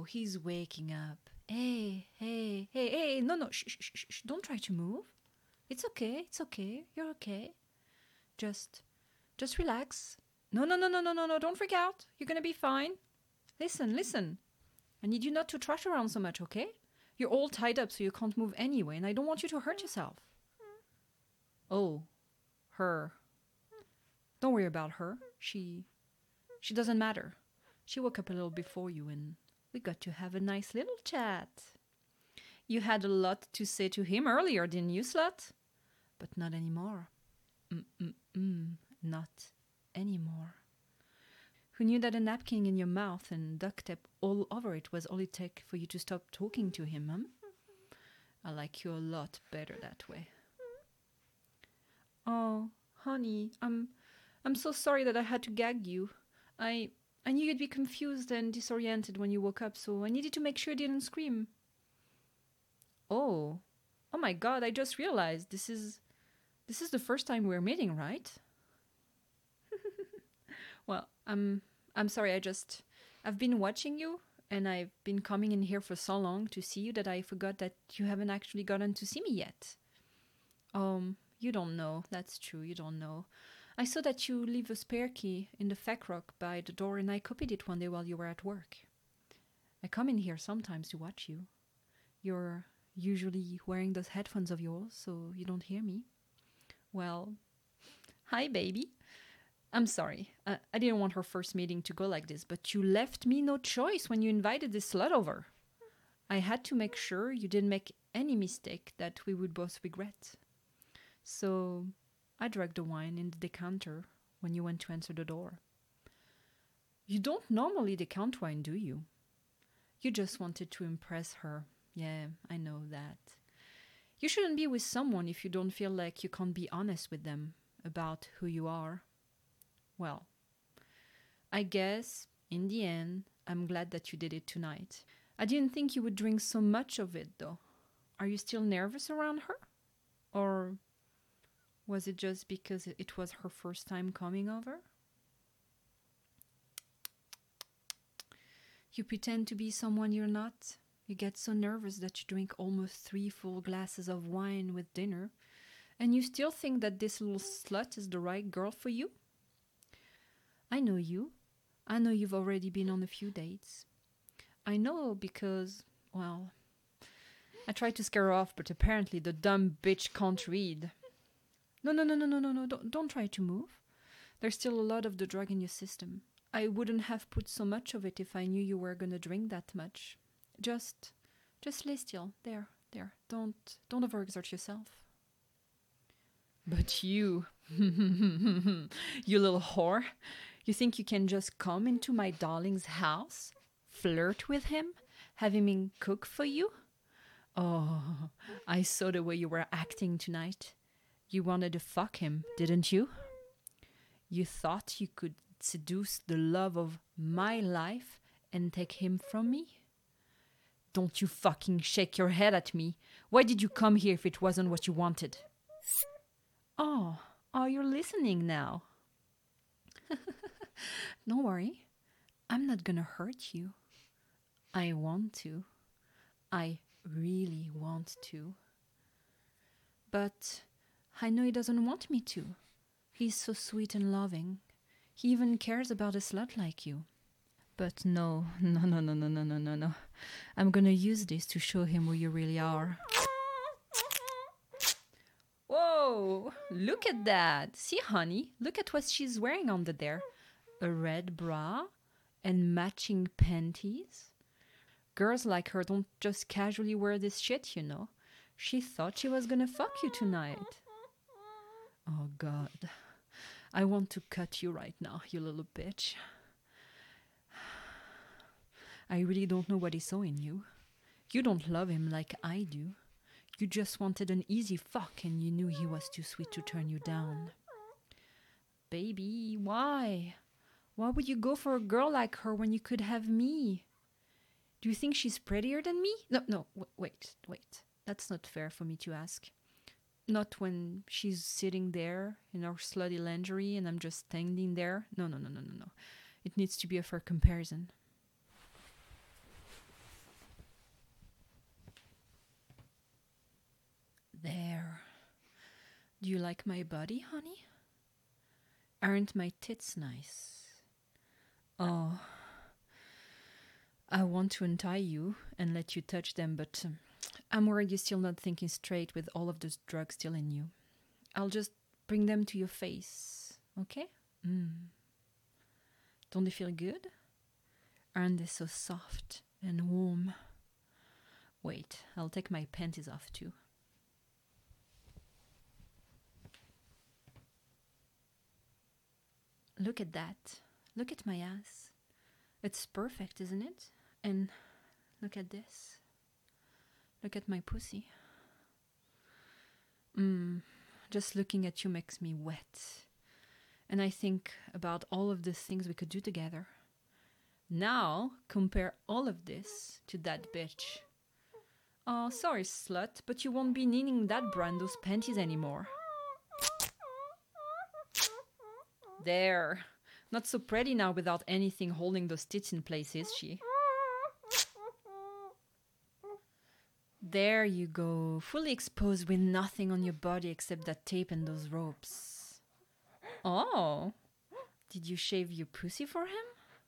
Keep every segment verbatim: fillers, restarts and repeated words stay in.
he's waking up. Hey, hey, hey, hey, no, no, shh, shh, shh, shh, don't try to move. It's okay, it's okay, you're okay. Just, just relax. No, no, no, no, no, no, no, don't freak out. You're gonna be fine. Listen, listen. I need you not to trash around so much, okay? You're all tied up so you can't move anyway, and I don't want you to hurt yourself. Oh, her. Don't worry about her. She, she doesn't matter. She woke up a little before you, and we got to have a nice little chat. You had a lot to say to him earlier, didn't you, slut? But not anymore. Mm-mm-mm, not anymore. Who knew that a napkin in your mouth and duct tape all over it was all it took for you to stop talking to him, huh? I like you a lot better that way. Oh, honey, I'm I'm so sorry that I had to gag you. I I knew you'd be confused and disoriented when you woke up, so I needed to make sure you didn't scream. Oh. Oh my god, I just realized this is this is the first time we're meeting, right? Well, I'm I'm sorry, I just I've been watching you and I've been coming in here for so long to see you that I forgot that you haven't actually gotten to see me yet. Um, you don't know. That's true, you don't know. I saw that you leave a spare key in the fac rock by the door and I copied it one day while you were at work. I come in here sometimes to watch you. You're usually wearing those headphones of yours so you don't hear me. Well, hi baby. I'm sorry. Uh, I didn't want our first meeting to go like this, but you left me no choice when you invited this slut over. I had to make sure you didn't make any mistake that we would both regret. So I drank the wine in the decanter when you went to answer the door. You don't normally decant wine, do you? You just wanted to impress her. Yeah, I know that. You shouldn't be with someone if you don't feel like you can't be honest with them about who you are. Well, I guess, in the end, I'm glad that you did it tonight. I didn't think you would drink so much of it, though. Are you still nervous around her? Or was it just because it was her first time coming over? You pretend to be someone you're not. You get so nervous that you drink almost three full glasses of wine with dinner, and you still think that this little slut is the right girl for you? I know you. I know you've already been on a few dates. I know because, well, I tried to scare her off, but apparently the dumb bitch can't read. No, no, no, no, no, no, no, don't, don't try to move. There's still a lot of the drug in your system. I wouldn't have put so much of it if I knew you were gonna drink that much. Just, just lay still. There, there. Don't, don't overexert yourself. But you, you little whore, you think you can just come into my darling's house, flirt with him, have him cook for you? Oh, I saw the way you were acting tonight. You wanted to fuck him, didn't you? You thought you could seduce the love of my life and take him from me? Don't you fucking shake your head at me. Why did you come here if it wasn't what you wanted? Oh, oh, you're listening now. Don't worry. I'm not gonna hurt you. I want to. I really want to. But I know he doesn't want me to. He's so sweet and loving. He even cares about a slut like you. But no, no, no, no, no, no, no, no, no. I'm gonna use this to show him who you really are. Whoa, look at that. See, honey, look at what she's wearing under there. A red bra and matching panties. Girls like her don't just casually wear this shit, you know. She thought she was gonna fuck you tonight. Oh, God. I want to cut you right now, you little bitch. I really don't know what he saw in you. You don't love him like I do. You just wanted an easy fuck and you knew he was too sweet to turn you down. Baby, why? Why would you go for a girl like her when you could have me? Do you think she's prettier than me? No, no, w- wait, wait. That's not fair for me to ask. Not when she's sitting there in her slutty lingerie and I'm just standing there. No, no, no, no, no, no. It needs to be a fair comparison. There. Do you like my body, honey? Aren't my tits nice? Oh, I want to untie you and let you touch them, but um, I'm worried you're still not thinking straight with all of those drugs still in you. I'll just bring them to your face, okay? Mm. Don't they feel good? Aren't they so soft and warm? Wait, I'll take my panties off too. Look at that. Look at my ass. It's perfect, isn't it? And look at this. Look at my pussy. Mm, just looking at you makes me wet. And I think about all of the things we could do together. Now, compare all of this to that bitch. Oh, sorry, slut, but you won't be needing that brand those panties anymore. There. Not so pretty now without anything holding those tits in place, is she? There you go, fully exposed with nothing on your body except that tape and those ropes. Oh, did you shave your pussy for him?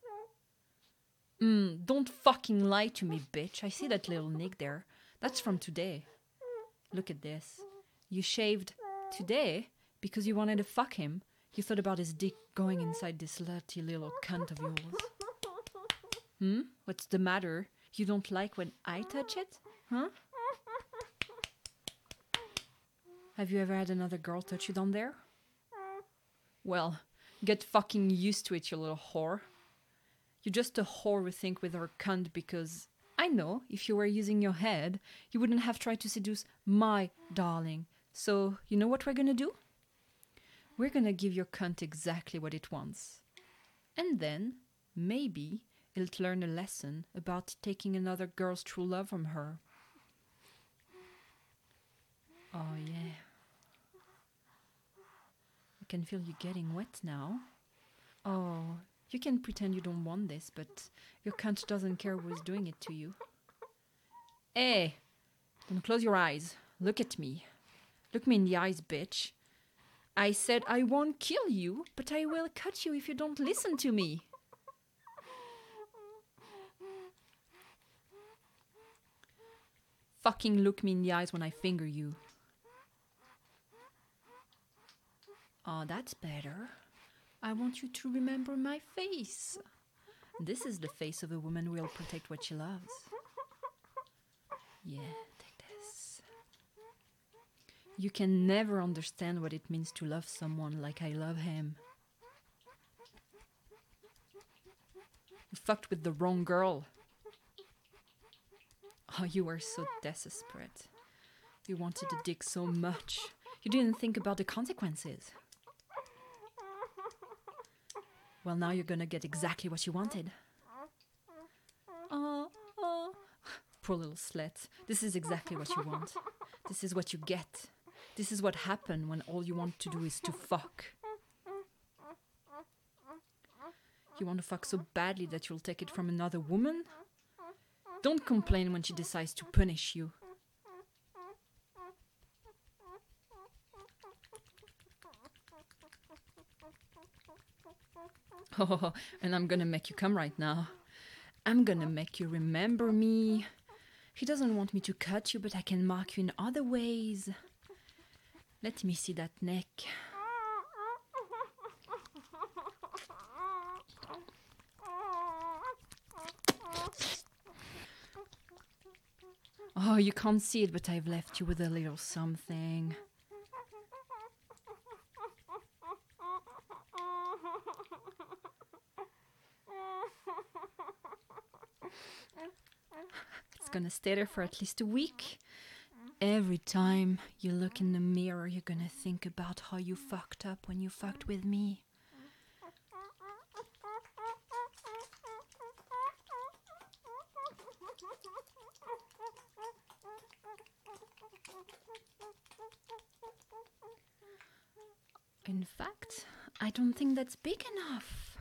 Mm, don't fucking lie to me, bitch. I see that little nick there. That's from today. Look at this. You shaved today because you wanted to fuck him. You thought about his dick going inside this slutty little cunt of yours. Hmm? What's the matter? You don't like when I touch it? Huh? Have you ever had another girl touch you down there? Well, get fucking used to it, you little whore. You're just a whore who think with her cunt because I know if you were using your head, you wouldn't have tried to seduce my darling. So, you know what we're gonna do? We're gonna give your cunt exactly what it wants. And then, maybe, it'll learn a lesson about taking another girl's true love from her. Oh, yeah. I can feel you getting wet now. Oh, you can pretend you don't want this, but your cunt doesn't care who's doing it to you. Hey, don't close your eyes. Look at me. Look me in the eyes, bitch. I said I won't kill you, but I will cut you if you don't listen to me. Fucking look me in the eyes when I finger you. Oh, that's better. I want you to remember my face. This is the face of a woman who will protect what she loves. Yeah, take this. You can never understand what it means to love someone like I love him. You fucked with the wrong girl. Oh, you were so desperate. You wanted a dick so much. You didn't think about the consequences. Well, now you're gonna get exactly what you wanted. Oh, oh. Poor little slut. This is exactly what you want. This is what you get. This is what happened when all you want to do is to fuck. You want to fuck so badly that you'll take it from another woman? Don't complain when she decides to punish you. Oh, and I'm gonna make you come right now. I'm gonna make you remember me. He doesn't want me to cut you, but I can mark you in other ways. Let me see that neck. Oh, you can't see it, but I've left you with a little something. It's gonna stay there for at least a week. Every time you look in the mirror, you're gonna think about how you fucked up when you fucked with me. In fact, I don't think that's big enough.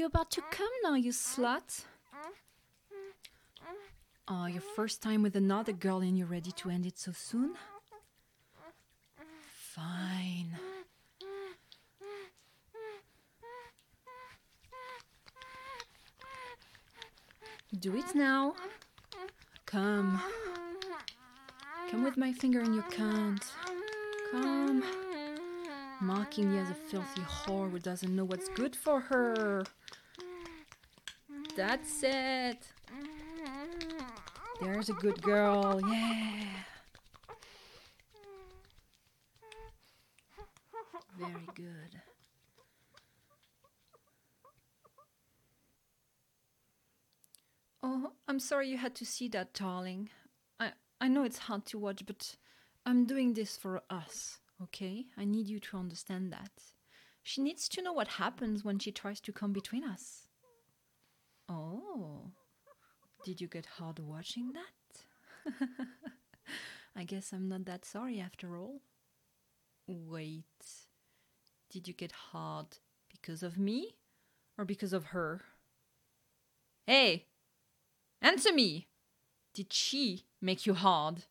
you about to come now, you slut? Oh, your first time with another girl and you're ready to end it so soon? Fine. Do it now. Come. Come with my finger in your cunt. Come. Mocking me as a filthy whore who doesn't know what's good for her. That's it. There's a good girl, yeah. Very good. Oh, I'm sorry you had to see that, darling. I, I know it's hard to watch, but I'm doing this for us, okay? I need you to understand that. She needs to know what happens when she tries to come between us. Oh, did you get hard watching that? I guess I'm not that sorry after all. Wait, did you get hard because of me or because of her? Hey, answer me! Did she make you hard?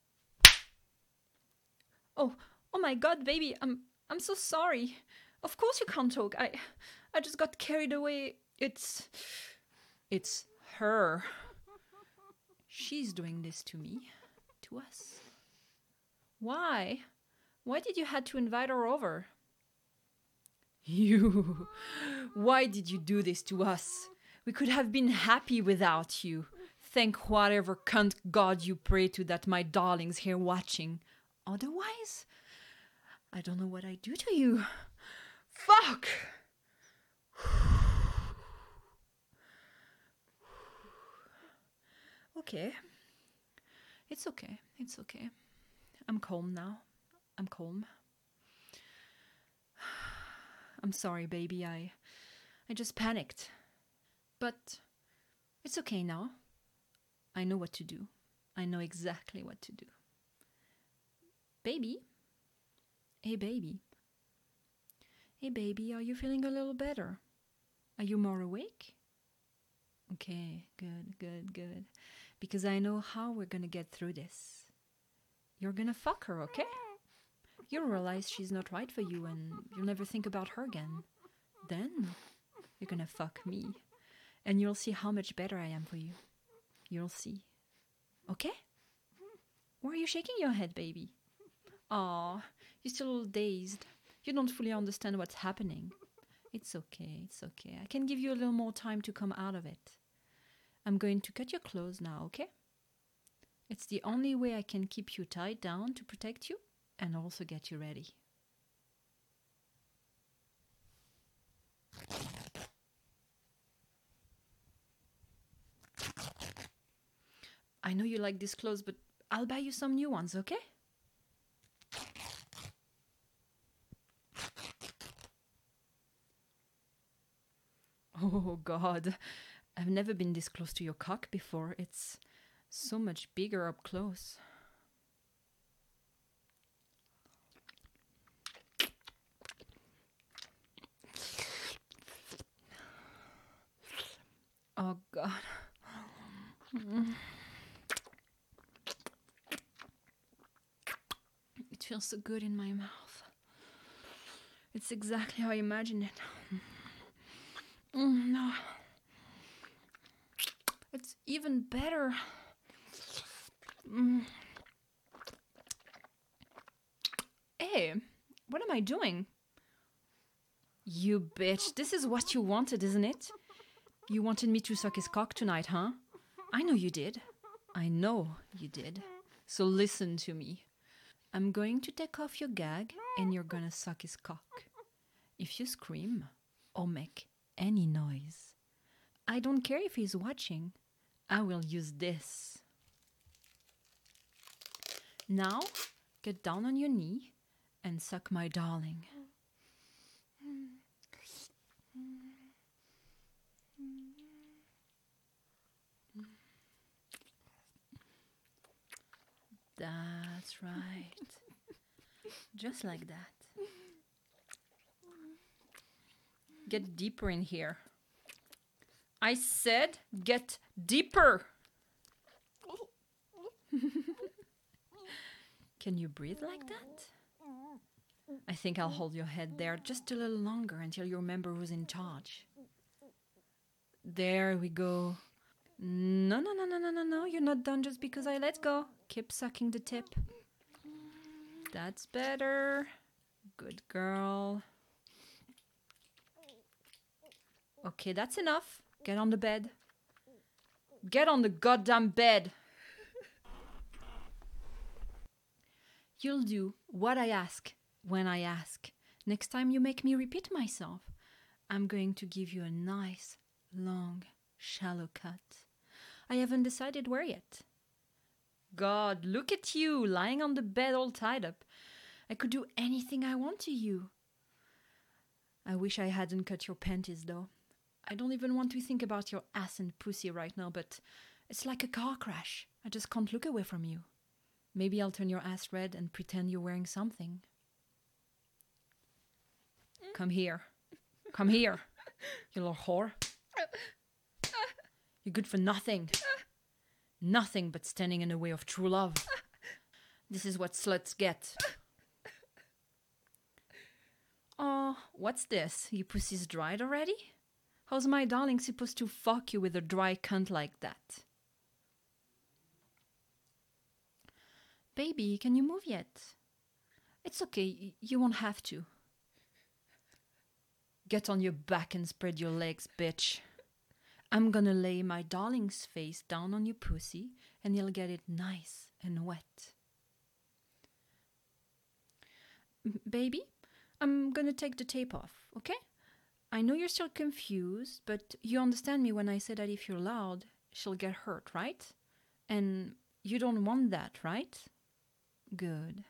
Oh, oh my God, baby, I'm I'm so sorry. Of course you can't talk. I I just got carried away. It's it's her. She's doing this to me, to us. Why? Why did you have to invite her over? You. Why did you do this to us? We could have been happy without you. Thank whatever cunt God you pray to that my darling's here watching. Otherwise, I don't know what I'd do to you. Fuck! Okay. It's okay. It's okay. I'm calm now. I'm calm. I'm sorry, baby. I I just panicked. But it's okay now. I know what to do. I know exactly what to do. Baby? Hey, baby. Hey, baby, are you feeling a little better? Are you more awake? Okay, good, good, good. Because I know how we're gonna get through this. You're gonna fuck her, okay? You'll realize she's not right for you and you'll never think about her again. Then you're gonna fuck me. And you'll see how much better I am for you. You'll see. Okay? Why are you shaking your head, baby? Aw, you're still a little dazed. You don't fully understand what's happening. It's okay, it's okay. I can give you a little more time to come out of it. I'm going to cut your clothes now, okay? It's the only way I can keep you tied down to protect you and also get you ready. I know you like these clothes, but I'll buy you some new ones, okay? Oh, God. I've never been this close to your cock before. It's so much bigger up close. Oh, God. It feels so good in my mouth. It's exactly how I imagined it. Mm, no. It's even better. Mm. Hey, what am I doing? You bitch, this is what you wanted, isn't it? You wanted me to suck his cock tonight, huh? I know you did. I know you did. So listen to me. I'm going to take off your gag and you're gonna suck his cock. If you scream or make any noise, I don't care if he's watching. I will use this. Now, get down on your knee and suck my darling. That's right. Just like that. Get deeper in here. I said get deeper. Can you breathe like that? I think I'll hold your head there just a little longer until you remember who's in charge. There we go. No, no, no, no, no, no, no. You're not done just because I let go. Keep sucking the tip. That's better. Good girl. Okay, that's enough. Get on the bed. Get on the goddamn bed. You'll do what I ask when I ask. Next time you make me repeat myself, I'm going to give you a nice, long, shallow cut. I haven't decided where yet. God, look at you, lying on the bed all tied up. I could do anything I want to you. I wish I hadn't cut your panties, though. I don't even want to think about your ass and pussy right now, but it's like a car crash. I just can't look away from you. Maybe I'll turn your ass red and pretend you're wearing something. Come here. Come here, you little whore. You're good for nothing. Nothing but standing in the way of true love. This is what sluts get. Oh, what's this? Your pussy's dried already? How's my darling supposed to fuck you with a dry cunt like that? Baby, can you move yet? It's okay, you won't have to. Get on your back and spread your legs, bitch. I'm gonna lay my darling's face down on your pussy and you'll get it nice and wet. M- baby, I'm gonna take the tape off, okay? I know you're still confused, but you understand me when I say that if you're loud, she'll get hurt, right? And you don't want that, right? Good.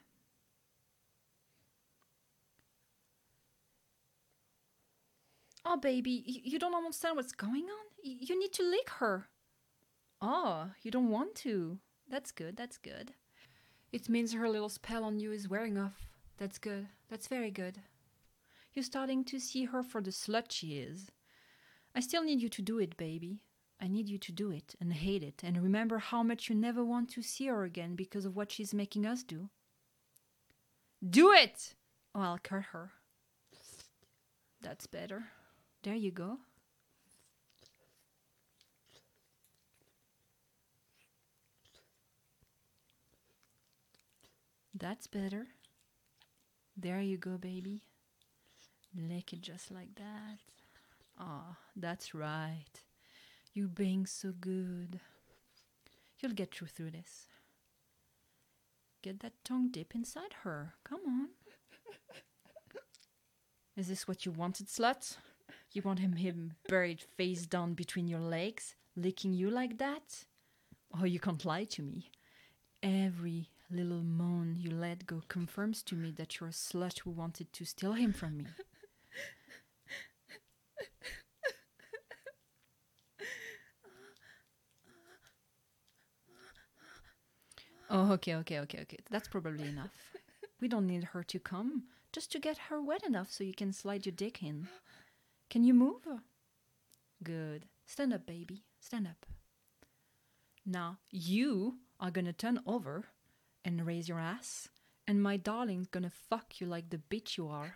Oh, baby, y- you don't understand what's going on? Y- you need to lick her. Oh, you don't want to. That's good, that's good. It means her little spell on you is wearing off. That's good. That's very good. You're starting to see her for the slut she is. I still need you to do it, baby. I need you to do it and hate it and remember how much you never want to see her again because of what she's making us do. Do it! Oh, I'll cut her. That's better. There you go. That's better. There you go, baby. Lick it just like that. Ah, that's right. You being so good. You'll get through through this. Get that tongue dip inside her. Come on. Is this what you wanted, slut? You want him, him buried face down between your legs, licking you like that? Oh, you can't lie to me. Every little moan you let go confirms to me that you're a slut who wanted to steal him from me. Oh, okay, okay, okay, okay. That's probably enough. We don't need her to come, just to get her wet enough so you can slide your dick in. Can you move? Good. Stand up, baby. Stand up. Now, you are gonna turn over and raise your ass, and my darling's gonna fuck you like the bitch you are.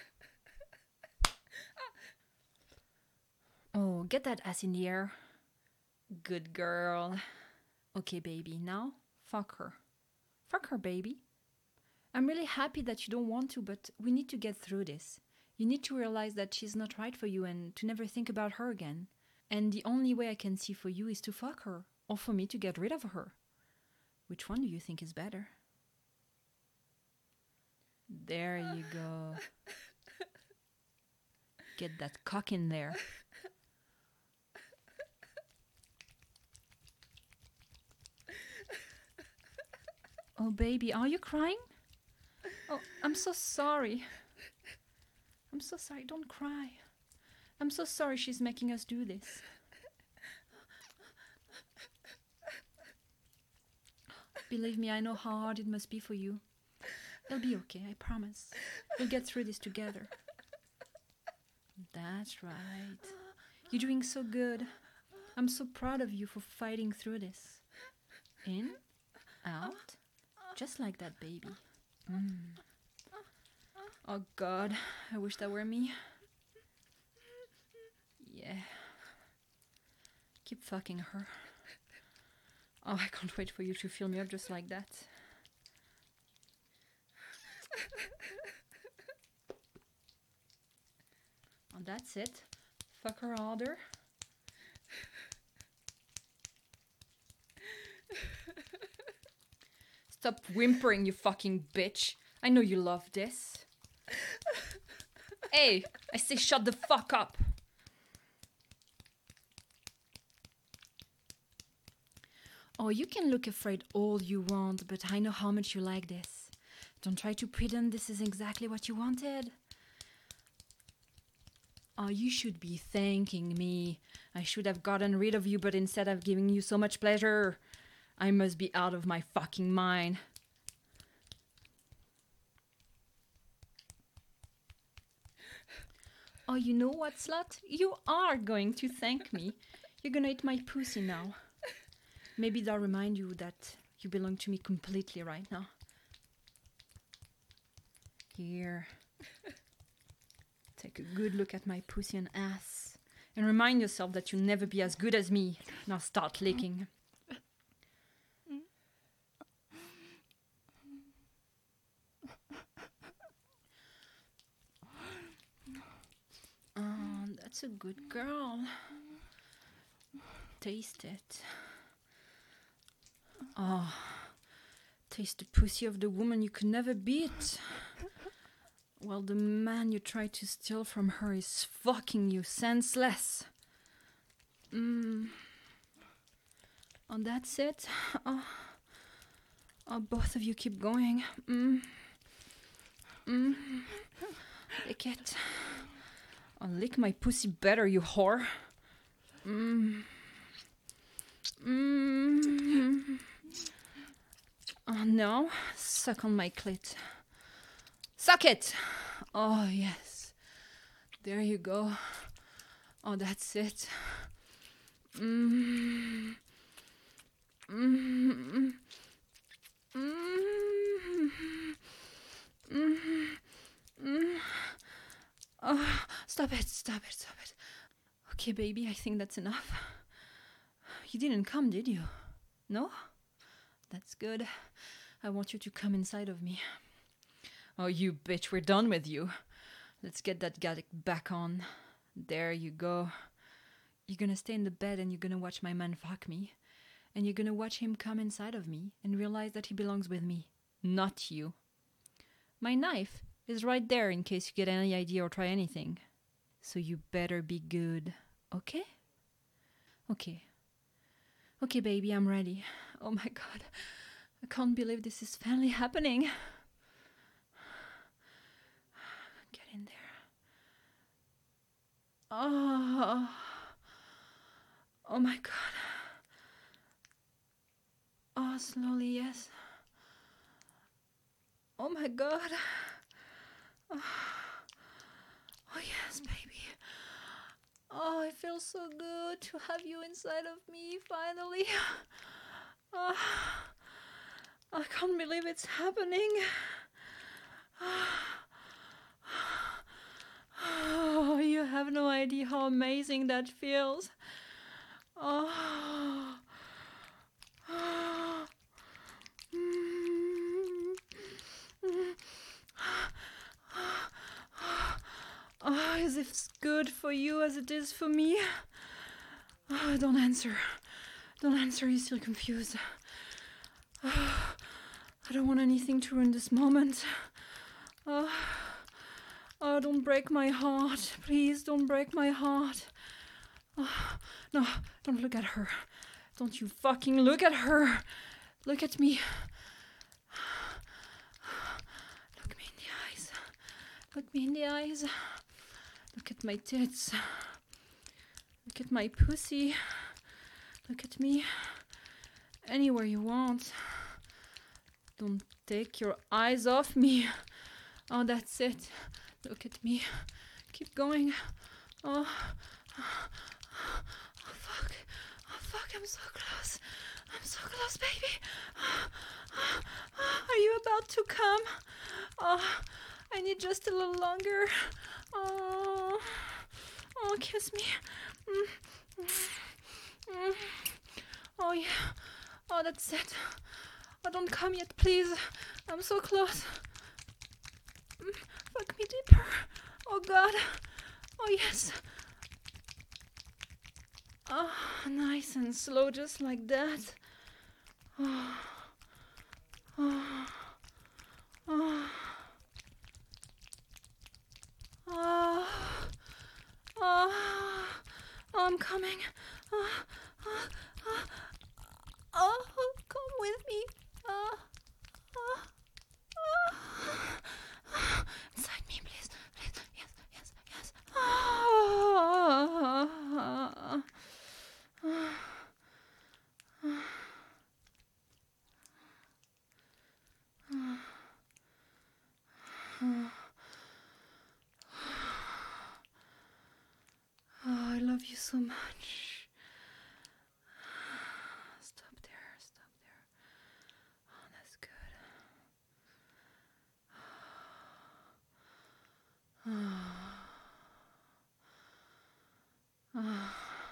Oh, get that ass in the air. Good girl. Okay, baby, now fuck her. Fuck her, baby. I'm really happy that you don't want to, but we need to get through this. You need to realize that she's not right for you and to never think about her again. And the only way I can see for you is to fuck her, or for me to get rid of her. Which one do you think is better? There you go. Get that cock in there. Oh, baby, are you crying? Oh, I'm so sorry. I'm so sorry. Don't cry. I'm so sorry she's making us do this. Believe me, I know how hard it must be for you. It'll be okay, I promise. We'll get through this together. That's right. You're doing so good. I'm so proud of you for fighting through this. In, out, just like that, baby. Mm. Oh God, I wish that were me. Yeah. Keep fucking her. Oh, I can't wait for you to fill me up just like that. Oh, that's it. Fuck her harder. Stop whimpering, you fucking bitch. I know you love this. Hey, I say shut the fuck up. Oh, you can look afraid all you want, but I know how much you like this. Don't try to pretend this is exactly what you wanted. Oh, you should be thanking me. I should have gotten rid of you, but instead of giving you so much pleasure, I must be out of my fucking mind. Oh, you know what, slut? You are going to thank me. You're gonna eat my pussy now. Maybe that'll remind you that you belong to me completely right now. Here. Take a good look at my pussy and ass. And remind yourself that you'll never be as good as me. Now start licking. Oh, that's a good girl. Taste it. Oh, taste the pussy of the woman you could never beat. While the man you tried to steal from her is fucking you senseless. Mm. Oh, that's it. Oh, oh both of you keep going. Mm. Mm. Lick it. Oh, lick my pussy better, you whore. Mm. Mm. Oh, no. Suck on my clit. Suck it! Oh, yes. There you go. Oh, that's it. Mm. Mm. Mm. Mm. Mm. Oh, stop it, stop it, stop it. Okay, baby, I think that's enough. You didn't come, did you? No? That's good. I want you to come inside of me. Oh, you bitch, we're done with you. Let's get that guy back on. There you go. You're gonna stay in the bed and you're gonna watch my man fuck me. And you're gonna watch him come inside of me and realize that he belongs with me, not you. My knife is right there in case you get any idea or try anything. So you better be good, okay? Okay. Okay, baby, I'm ready. Oh my God. I can't believe this is finally happening. Get in there. Oh. Oh my God. Oh, slowly, yes. Oh my God. Oh, oh yes, baby. Oh, it feels so good to have you inside of me, finally. Oh, I can't believe it's happening. Oh, you have no idea how amazing that feels. Oh. Oh. Mm. Mm. Oh, as if it's good for you as it is for me. Oh, don't answer. Don't answer, you're still confused. Oh, I don't want anything to ruin this moment. Oh, oh, don't break my heart. Please, don't break my heart. Oh, no, don't look at her. Don't you fucking look at her. Look at me. Look me in the eyes. Look me in the eyes. Look at my tits. Look at my pussy. Look at me. Anywhere you want. Don't take your eyes off me. Oh, that's it. Look at me. Keep going. Oh, oh fuck. fuck, I'm so close. I'm so close, baby. Are you about to come? Oh, I need just a little longer. Oh, oh, kiss me. Mm. Mm. Oh, yeah. Oh, that's it. Oh, don't come yet, please. I'm so close. Mm. Fuck me deeper. Oh, God. Oh, yes. Oh, nice and slow, just like that. Oh, oh, oh, oh, oh, oh, I'm coming. Oh, oh, oh, oh, come with me. Oh, oh, oh. Inside me, please, please. Yes, yes, yes. Oh, oh, oh. Oh, I love you so much. Stop there, stop there. Oh, that's good. Oh. Oh.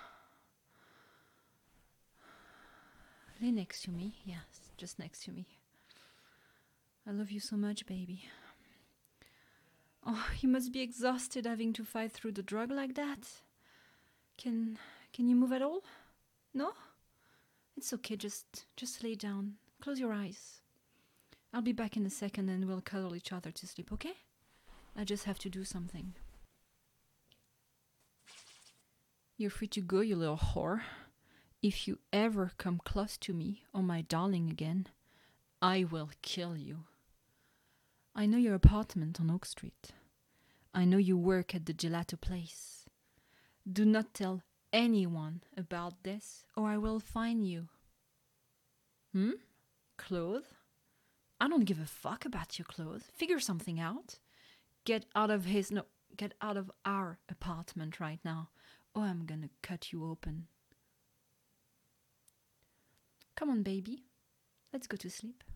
Lay next to me, yes, just next to me. I love you so much, baby. Oh, you must be exhausted having to fight through the drug like that. Can can you move at all? No? It's okay, just just lay down. Close your eyes. I'll be back in a second and we'll cuddle each other to sleep, okay? I just have to do something. You're free to go, you little whore. If you ever come close to me or my darling again, I will kill you. I know your apartment on Oak Street. I know you work at the gelato place. Do not tell anyone about this or I will fine you. Hmm? Clothes? I don't give a fuck about your clothes. Figure something out. Get out of his... No, get out of our apartment right now or I'm gonna cut you open. Come on, baby. Let's go to sleep.